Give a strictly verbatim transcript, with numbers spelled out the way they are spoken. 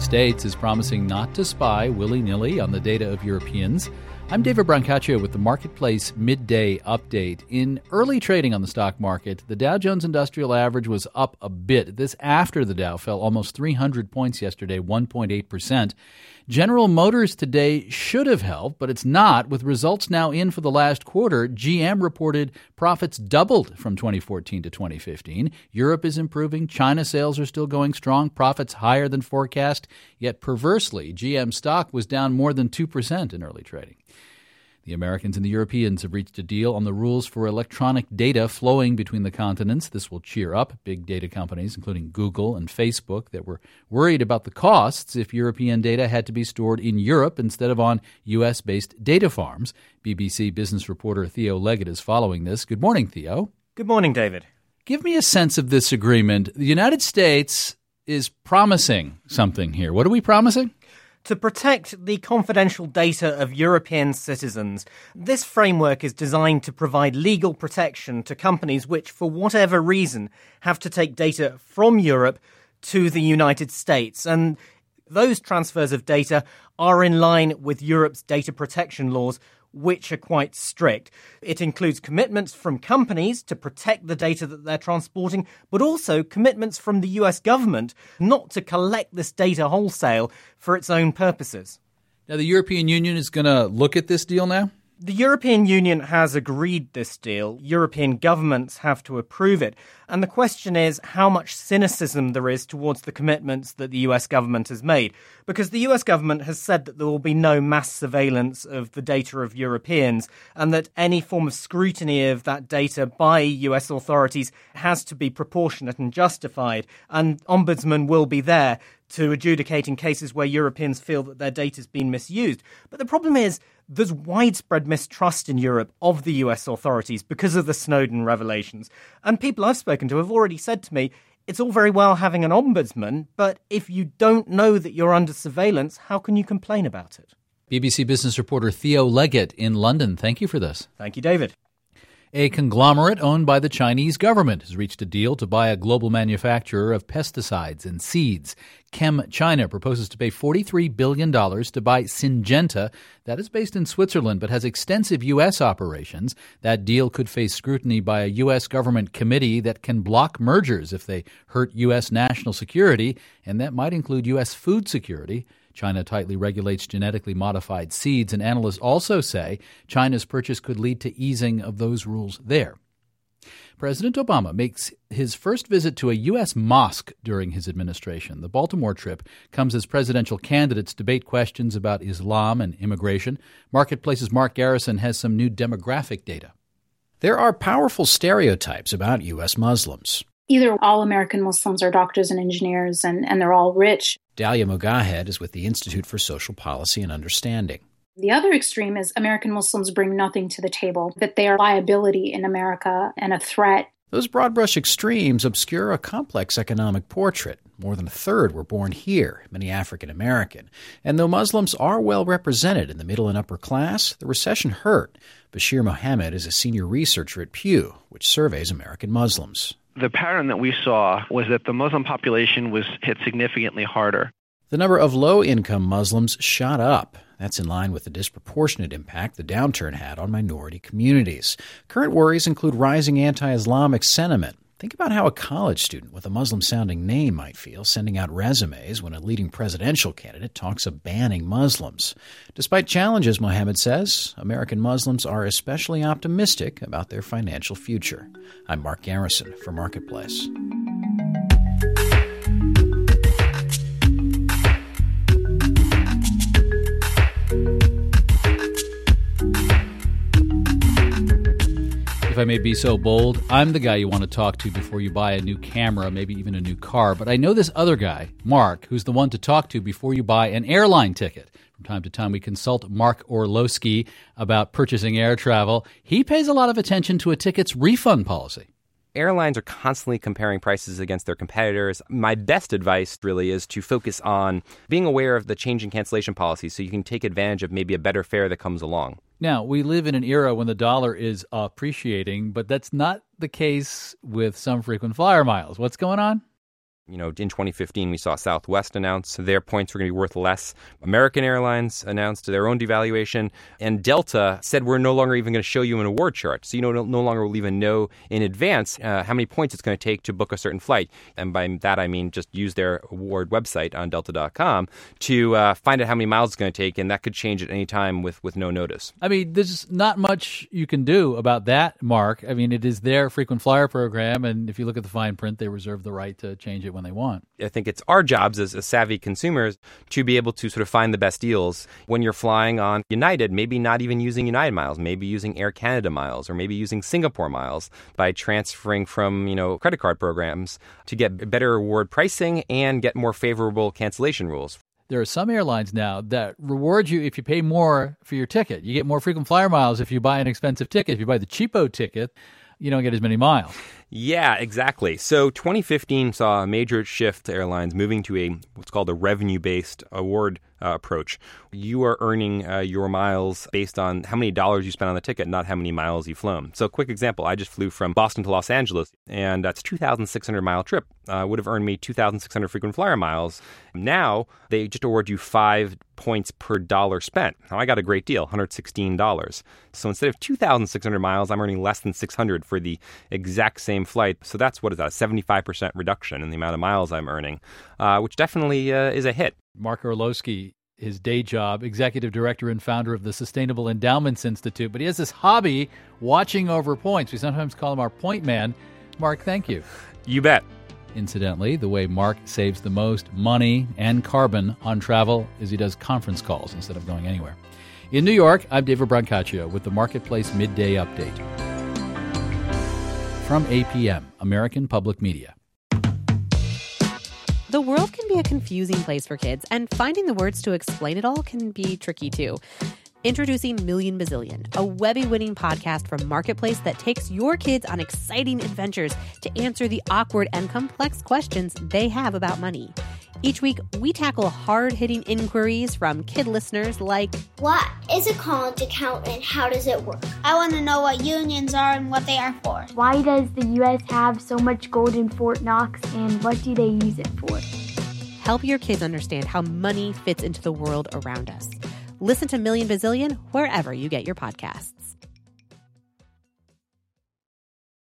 States is promising not to spy willy-nilly on the data of Europeans. I'm David Brancaccio with the Marketplace Midday Update. In early trading on the stock market, the Dow Jones Industrial Average was up a bit. This after the Dow fell almost three hundred points yesterday, one point eight percent. General Motors today should have helped, but it's not. With results now in for the last quarter, G M reported profits doubled from twenty fourteen to twenty fifteen. Europe is improving. China sales are still going strong. Profits higher than forecast. Yet perversely, G M stock was down more than two percent in early trading. The Americans and the Europeans have reached a deal on the rules for electronic data flowing between the continents. This will cheer up big data companies, including Google and Facebook, that were worried about the costs if European data had to be stored in Europe instead of on U S-based data farms. B B C business reporter Theo Leggett is following this. Good morning, Theo. Good morning, David. Give me a sense of this agreement. The United States is promising something here. What are we promising? To protect the confidential data of European citizens, this framework is designed to provide legal protection to companies which, for whatever reason, have to take data from Europe to the United States. And those transfers of data are in line with Europe's data protection laws, which are quite strict. It includes commitments from companies to protect the data that they're transporting, but also commitments from the U S government not to collect this data wholesale for its own purposes. Now, the European Union is going to look at this deal now? The European Union has agreed this deal. European governments have to approve it. And the question is how much cynicism there is towards the commitments that the U S government has made. Because the U S government has said that there will be no mass surveillance of the data of Europeans and that any form of scrutiny of that data by U S authorities has to be proportionate and justified. And ombudsmen will be there to adjudicate in cases where Europeans feel that their data has been misused. But the problem is there's widespread mistrust in Europe of the U S authorities because of the Snowden revelations. And people I've spoken to have already said to me, it's all very well having an ombudsman, but if you don't know that you're under surveillance, how can you complain about it? B B C business reporter Theo Leggett in London. Thank you for this. Thank you, David. A conglomerate owned by the Chinese government has reached a deal to buy a global manufacturer of pesticides and seeds. ChemChina proposes to pay forty-three billion dollars to buy Syngenta. That is based in Switzerland but has extensive U S operations. That deal could face scrutiny by a U S government committee that can block mergers if they hurt U S national security, and that might include U S food security. China tightly regulates genetically modified seeds, and analysts also say China's purchase could lead to easing of those rules there. President Obama makes his first visit to a U S mosque during his administration. The Baltimore trip comes as presidential candidates debate questions about Islam and immigration. Marketplace's Mark Garrison has some new demographic data. There are powerful stereotypes about U S Muslims. Either all American Muslims are doctors and engineers, and, and they're all rich. Dahlia Mogahed is with the Institute for Social Policy and Understanding. The other extreme is American Muslims bring nothing to the table, that they are a liability in America and a threat. Those broad brush extremes obscure a complex economic portrait. More than a third were born here, many African American. And though Muslims are well represented in the middle and upper class, the recession hurt. Bashir Mohammed is a senior researcher at Pew, which surveys American Muslims. The pattern that we saw was that the Muslim population was hit significantly harder. The number of low-income Muslims shot up. That's in line with the disproportionate impact the downturn had on minority communities. Current worries include rising anti-Islamic sentiment. Think about how a college student with a Muslim-sounding name might feel sending out resumes when a leading presidential candidate talks of banning Muslims. Despite challenges, Mohammed says, American Muslims are especially optimistic about their financial future. I'm Mark Garrison for Marketplace. If I may be so bold, I'm the guy you want to talk to before you buy a new camera, maybe even a new car. But I know this other guy, Mark, who's the one to talk to before you buy an airline ticket. From time to time, we consult Mark Orlowski about purchasing air travel. He pays a lot of attention to a ticket's refund policy. Airlines are constantly comparing prices against their competitors. My best advice really is to focus on being aware of the changing cancellation policy so you can take advantage of maybe a better fare that comes along. Now, we live in an era when the dollar is appreciating, but that's not the case with some frequent flyer miles. What's going on? You know, in twenty fifteen, we saw Southwest announce their points were going to be worth less. American Airlines announced their own devaluation. And Delta said, we're no longer even going to show you an award chart. So you know, no longer will even know in advance uh, how many points it's going to take to book a certain flight. And by that, I mean just use their award website on delta dot com to uh, find out how many miles it's going to take. And that could change at any time with, with no notice. I mean, there's not much you can do about that, Mark. I mean, it is their frequent flyer program. And if you look at the fine print, they reserve the right to change it when they want. I think it's our jobs as, as savvy consumers to be able to sort of find the best deals when you're flying on United, maybe not even using United miles, maybe using Air Canada miles, or maybe using Singapore miles by transferring from, you know, credit card programs to get better reward pricing and get more favorable cancellation rules. There are some airlines now that reward you if you pay more for your ticket. You get more frequent flyer miles if you buy an expensive ticket. If you buy the cheapo ticket, you don't get as many miles. Yeah, exactly. So twenty fifteen saw a major shift to airlines moving to a what's called a revenue-based award uh, approach. You are earning uh, your miles based on how many dollars you spent on the ticket, not how many miles you've flown. So quick example, I just flew from Boston to Los Angeles, and that's a two thousand six hundred mile trip. Uh, would have earned me two thousand six hundred frequent flyer miles. Now, they just award you five points per dollar spent. Now, I got a great deal, one hundred sixteen dollars. So instead of two thousand six hundred miles, I'm earning less than six hundred for the exact same flight. So that's, what is that, a seventy-five percent reduction in the amount of miles I'm earning, uh, which definitely uh, is a hit. Mark Orlowski, his day job, executive director and founder of the Sustainable Endowments Institute, but he has this hobby watching over points. We sometimes call him our point man. Mark, thank you. You bet. Incidentally, the way Mark saves the most money and carbon on travel is he does conference calls instead of going anywhere. In New York, I'm David Brancaccio with the Marketplace Midday Update. From A P M, American Public Media. The world can be a confusing place for kids, and finding the words to explain it all can be tricky too. Introducing Million Bazillion, a Webby-winning podcast from Marketplace that takes your kids on exciting adventures to answer the awkward and complex questions they have about money. Each week, we tackle hard-hitting inquiries from kid listeners like, what is a college account and how does it work? I want to know what unions are and what they are for. Why does the U S have so much gold in Fort Knox and what do they use it for? Help your kids understand how money fits into the world around us. Listen to Million Bazillion wherever you get your podcasts.